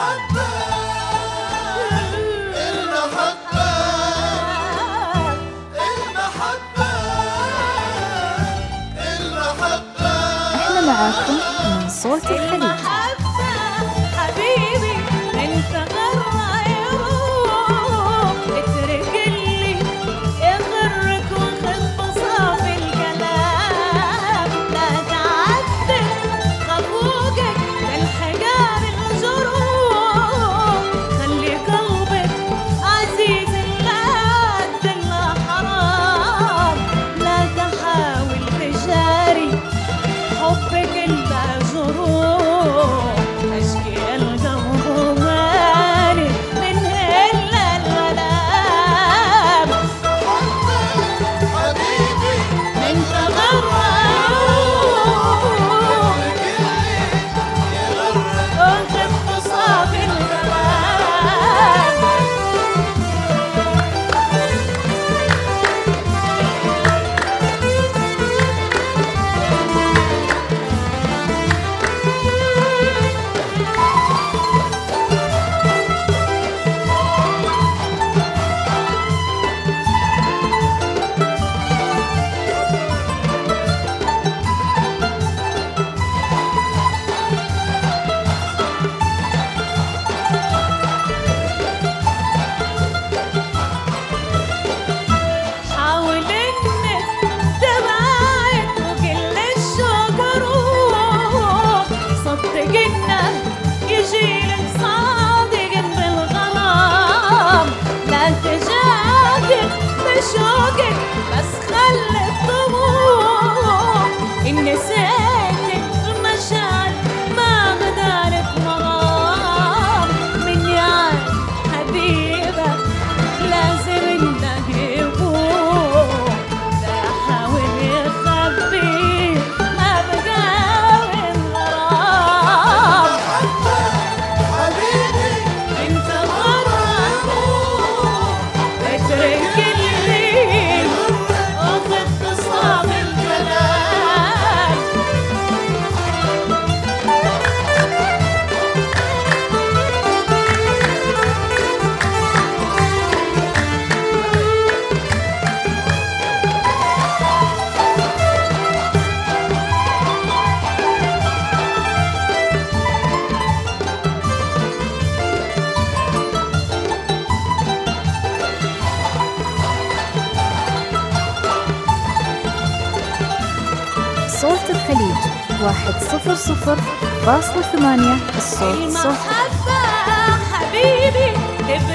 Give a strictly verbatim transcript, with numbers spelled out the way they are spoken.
احنا معاكم من صوت الخليج. حبيبي انت غرة يروح اترك اللي يغرك وخف صافي الكلام، لا تعذب خفوقك للحجار الجروح، خلي قلبك عزيز لا تلا حرام، لا تحاول تجاري حبك المجروح، أشكي القلب مالي من إلا الغلام. حبيبي انت غرة وخف صافي الكلام. حاول انك تبعد وكل الشوق روح، صدق انه يجيلك صادق بالغرام، لا تجادل بشوقك بس خلي الطموح، ان نسيت المشاعر ما غدارك مرام، من يعد حبيبك لازم انه يفوق، لا يحاول يخبي ما بقى من غرام. حبيبي انت غرام اترك الليل وخف صافي الكلام. صوت الخليج واحد صفر صفر فاصلة ثمانية. الصوت صوت المحبة حبيبي